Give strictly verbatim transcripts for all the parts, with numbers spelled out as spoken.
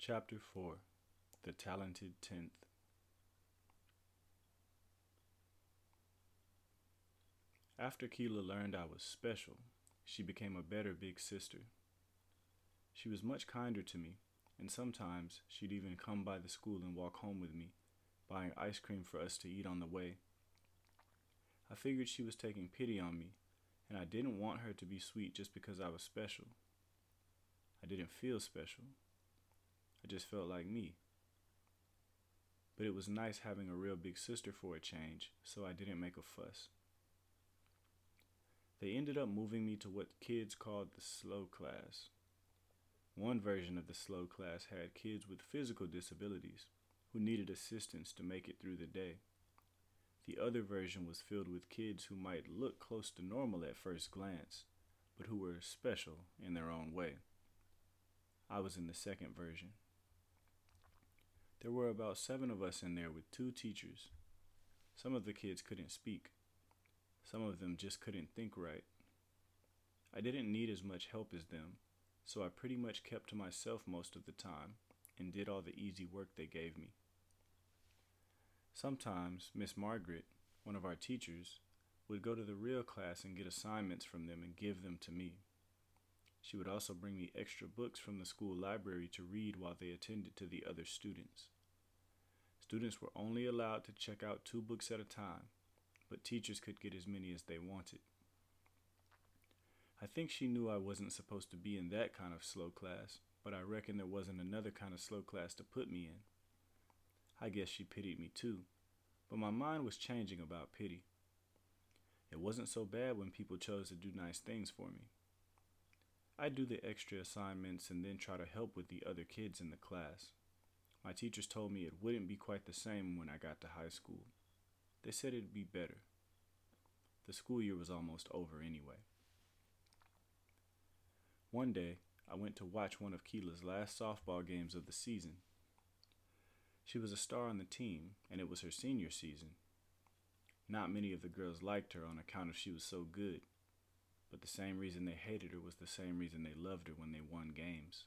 Chapter four. The Talented Tenth. After Keela learned I was special, she became a better big sister. She was much kinder to me, and sometimes she'd even come by the school and walk home with me, buying ice cream for us to eat on the way. I figured she was taking pity on me, and I didn't want her to be sweet just because I was special. I didn't feel special. I just felt like me. But it was nice having a real big sister for a change, so I didn't make a fuss. They ended up moving me to what kids called the slow class. One version of the slow class had kids with physical disabilities who needed assistance to make it through the day. The other version was filled with kids who might look close to normal at first glance, but who were special in their own way. I was in the second version. There were about seven of us in there with two teachers. Some of the kids couldn't speak. Some of them just couldn't think right. I didn't need as much help as them, so I pretty much kept to myself most of the time and did all the easy work they gave me. Sometimes Miss Margaret, one of our teachers, would go to the real class and get assignments from them and give them to me. She would also bring me extra books from the school library to read while they attended to the other students. Students were only allowed to check out two books at a time, but teachers could get as many as they wanted. I think she knew I wasn't supposed to be in that kind of slow class, but I reckon there wasn't another kind of slow class to put me in. I guess she pitied me too, but my mind was changing about pity. It wasn't so bad when people chose to do nice things for me. I'd do the extra assignments and then try to help with the other kids in the class. My teachers told me it wouldn't be quite the same when I got to high school. They said it'd be better. The school year was almost over anyway. One day, I went to watch one of Keela's last softball games of the season. She was a star on the team, and it was her senior season. Not many of the girls liked her on account of she was so good, but the same reason they hated her was the same reason they loved her when they won games.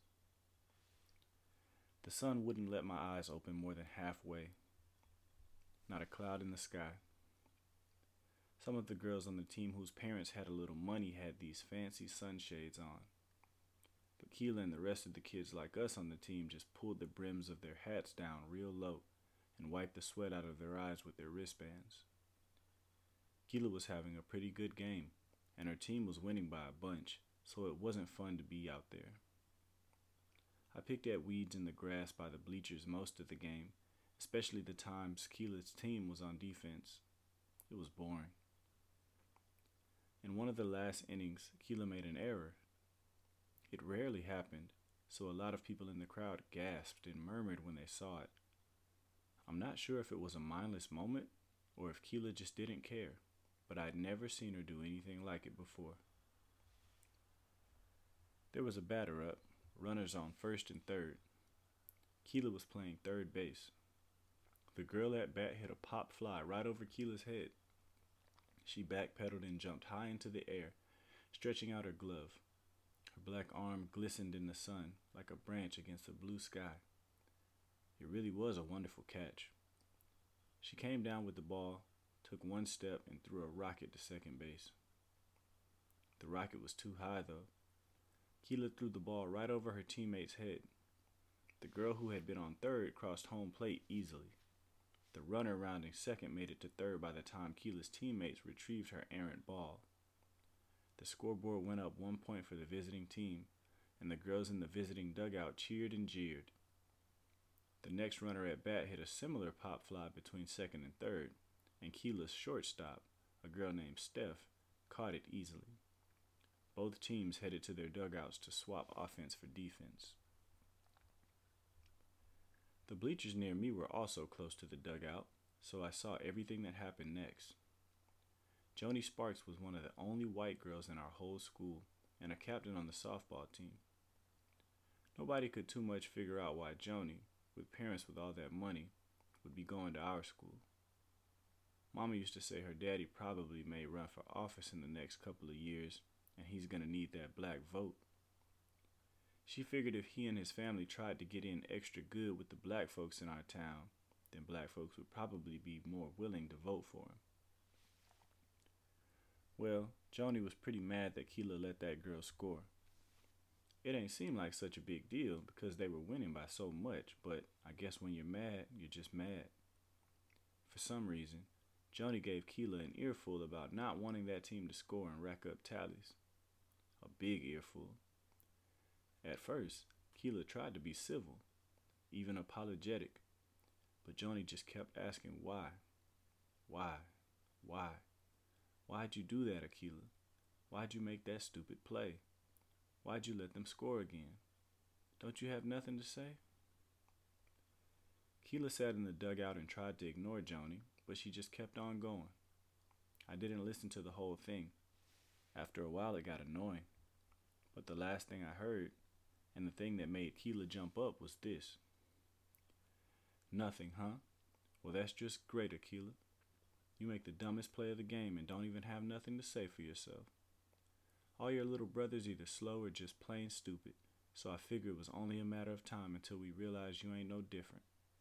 The sun wouldn't let my eyes open more than halfway. Not a cloud in the sky. Some of the girls on the team whose parents had a little money had these fancy sunshades on. But Keela and the rest of the kids like us on the team just pulled the brims of their hats down real low and wiped the sweat out of their eyes with their wristbands. Keela was having a pretty good game, and her team was winning by a bunch, so it wasn't fun to be out there. I picked at weeds in the grass by the bleachers most of the game, especially the times Keela's team was on defense. It was boring. In one of the last innings, Keela made an error. It rarely happened, so a lot of people in the crowd gasped and murmured when they saw it. I'm not sure if it was a mindless moment or if Keela just didn't care, but I'd never seen her do anything like it before. There was a batter up, runners on first and third. Keela was playing third base. The girl at bat hit a pop fly right over Keela's head. She backpedaled and jumped high into the air, stretching out her glove. Her black arm glistened in the sun like a branch against a blue sky. It really was a wonderful catch. She came down with the ball, took one step, and threw a rocket to second base. The rocket was too high, though. Keela threw the ball right over her teammate's head. The girl who had been on third crossed home plate easily. The runner rounding second made it to third by the time Keela's teammates retrieved her errant ball. The scoreboard went up one point for the visiting team, and the girls in the visiting dugout cheered and jeered. The next runner at bat hit a similar pop fly between second and third, and Keela's shortstop, a girl named Steph, caught it easily. Both teams headed to their dugouts to swap offense for defense. The bleachers near me were also close to the dugout, so I saw everything that happened next. Joni Sparks was one of the only white girls in our whole school and a captain on the softball team. Nobody could too much figure out why Joni, with parents with all that money, would be going to our school. Mama used to say her daddy probably may run for office in the next couple of years, and he's going to need that black vote. She figured if he and his family tried to get in extra good with the black folks in our town, then black folks would probably be more willing to vote for him. Well, Joni was pretty mad that Keela let that girl score. It ain't seem like such a big deal because they were winning by so much, but I guess when you're mad, you're just mad. For some reason, Joni gave Keela an earful about not wanting that team to score and rack up tallies. A big earful. At first, Keela tried to be civil, even apologetic, but Joni just kept asking why. Why? Why? Why'd you do that, Akila? Why'd you make that stupid play? Why'd you let them score again? Don't you have nothing to say? Keela sat in the dugout and tried to ignore Joni, but she just kept on going. I didn't listen to the whole thing. After a while, it got annoying. But the last thing I heard, and the thing that made Keela jump up, was this. Nothing, huh? Well, that's just great, Akila. You make the dumbest play of the game and don't even have nothing to say for yourself. All your little brothers either slow or just plain stupid, so I figure it was only a matter of time until we realized you ain't no different.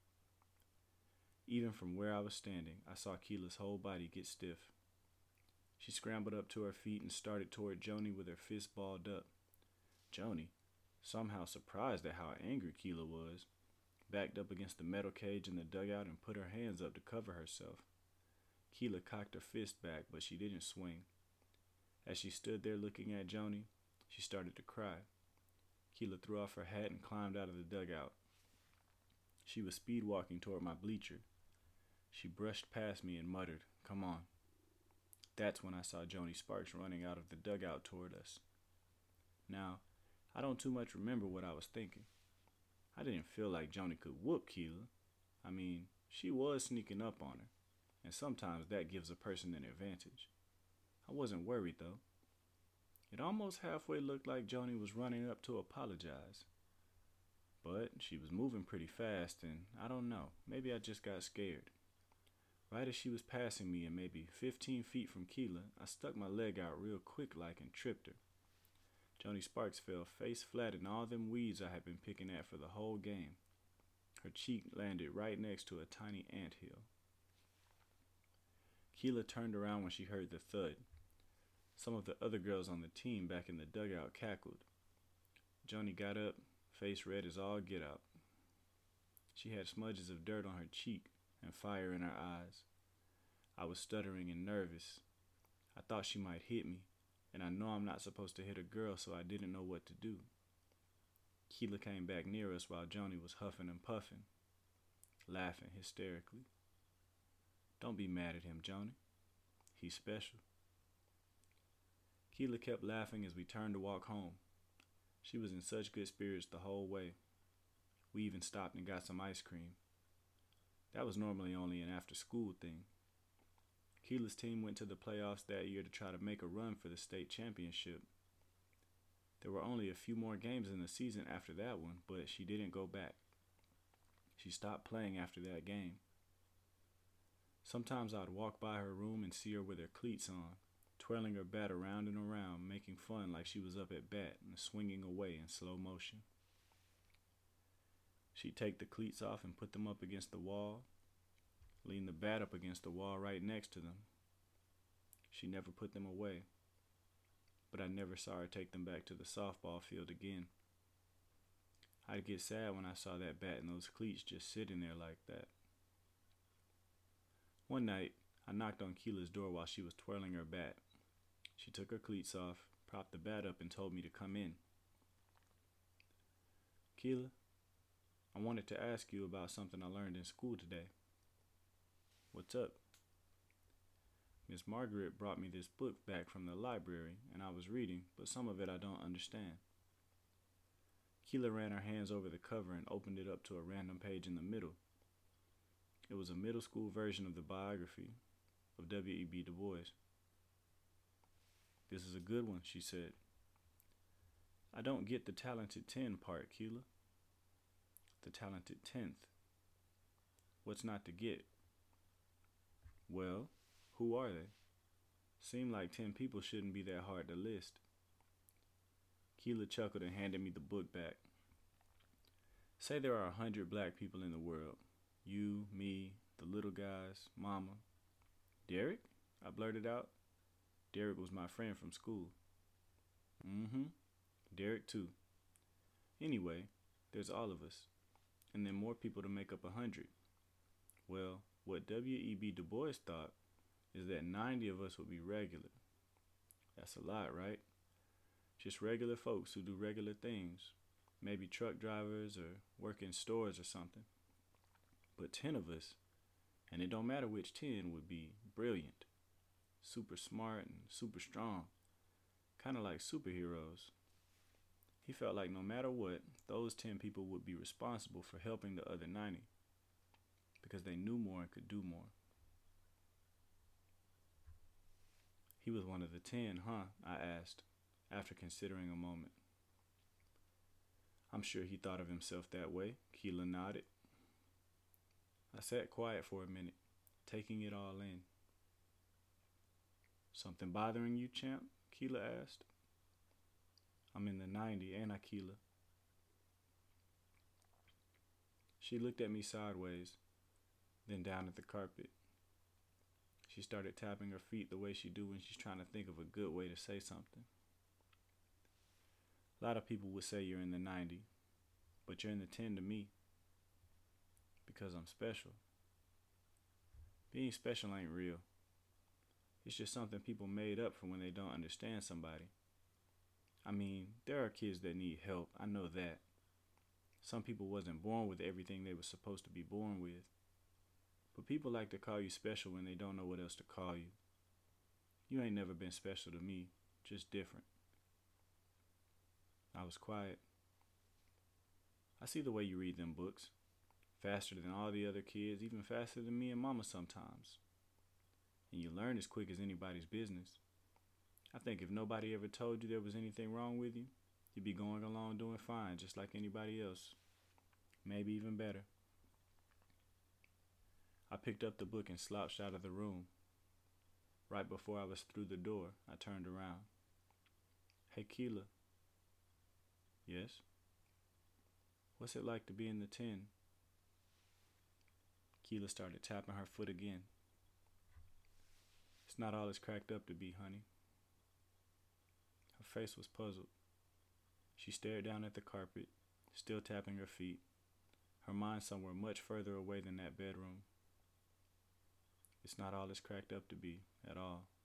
Even from where I was standing, I saw Keela's whole body get stiff. She scrambled up to her feet and started toward Joni with her fist balled up. Joni, somehow surprised at how angry Keela was, backed up against the metal cage in the dugout and put her hands up to cover herself. Keela cocked her fist back, but she didn't swing. As she stood there looking at Joni, she started to cry. Keela threw off her hat and climbed out of the dugout. She was speed walking toward my bleacher. She brushed past me and muttered, "Come on." That's when I saw Joni Sparks running out of the dugout toward us. Now, I don't too much remember what I was thinking. I didn't feel like Joni could whoop Keela. I mean, she was sneaking up on her, and sometimes that gives a person an advantage. I wasn't worried, though. It almost halfway looked like Joni was running up to apologize. But she was moving pretty fast, and I don't know, maybe I just got scared. Right as she was passing me and maybe fifteen feet from Keela, I stuck my leg out real quick like and tripped her. Joni Sparks fell face flat in all them weeds I had been picking at for the whole game. Her cheek landed right next to a tiny anthill. Keela turned around when she heard the thud. Some of the other girls on the team back in the dugout cackled. Joni got up, face red as all get out. She had smudges of dirt on her cheek and fire in her eyes. I was stuttering and nervous. I thought she might hit me, and I know I'm not supposed to hit a girl, so I didn't know what to do. Keela came back near us while Joni was huffing and puffing, laughing hysterically. Don't be mad at him, Joni. He's special. Keela kept laughing as we turned to walk home. She was in such good spirits the whole way. We even stopped and got some ice cream. That was normally only an after-school thing. Keela's team went to the playoffs that year to try to make a run for the state championship. There were only a few more games in the season after that one, but she didn't go back. She stopped playing after that game. Sometimes I'd walk by her room and see her with her cleats on, twirling her bat around and around, making fun like she was up at bat and swinging away in slow motion. She'd take the cleats off and put them up against the wall, lean the bat up against the wall right next to them. She never put them away, but I never saw her take them back to the softball field again. I'd get sad when I saw that bat and those cleats just sitting there like that. One night, I knocked on Keela's door while she was twirling her bat. She took her cleats off, propped the bat up, and told me to come in. Keela, I wanted to ask you about something I learned in school today. What's up? Miss Margaret brought me this book back from the library, and I was reading, but some of it I don't understand. Keela ran her hands over the cover and opened it up to a random page in the middle. It was a middle school version of the biography of W E B Du Bois. This is a good one, she said. I don't get the talented ten part, Keela. The talented tenth. What's not to get? Well, who are they? Seem like ten people shouldn't be that hard to list. Keela chuckled and handed me the book back. Say there are a hundred black people in the world. You, me, the little guys, Mama. Derek? I blurted out. Derek was my friend from school. Mm-hmm. Derek too. Anyway, there's all of us. And then more people to make up a hundred. Well, what W E B Du Bois thought is that ninety of us would be regular. That's a lot, right? Just regular folks who do regular things. Maybe truck drivers or work in stores or something. But ten of us, and it don't matter which ten, would be brilliant, super smart and super strong, kind of like superheroes. He felt like no matter what, those ten people would be responsible for helping the other ninety because they knew more and could do more. He was one of the ten, huh? I asked, after considering a moment. I'm sure he thought of himself that way, Keela nodded. I sat quiet for a minute, taking it all in. Something bothering you, champ? Keela asked. I'm in the ninety, ain't I, Keela? She looked at me sideways, then down at the carpet. She started tapping her feet the way she do when she's trying to think of a good way to say something. A lot of people would say you're in the ninety, but you're in the ten to me. Because I'm special. Being special ain't real. It's just something people made up for when they don't understand somebody. I mean, there are kids that need help, I know that. Some people wasn't born with everything they were supposed to be born with. But people like to call you special when they don't know what else to call you. You ain't never been special to me, just different. I was quiet. I see the way you read them books. Faster than all the other kids, even faster than me and Mama sometimes. And you learn as quick as anybody's business. I think if nobody ever told you there was anything wrong with you, you'd be going along doing fine, just like anybody else. Maybe even better. I picked up the book and slouched out of the room. Right before I was through the door, I turned around. Hey, Keela. Yes? What's it like to be in the ten? Keela started tapping her foot again. It's not all it's cracked up to be, honey. Her face was puzzled. She stared down at the carpet, still tapping her feet, her mind somewhere much further away than that bedroom. It's not all it's cracked up to be, at all.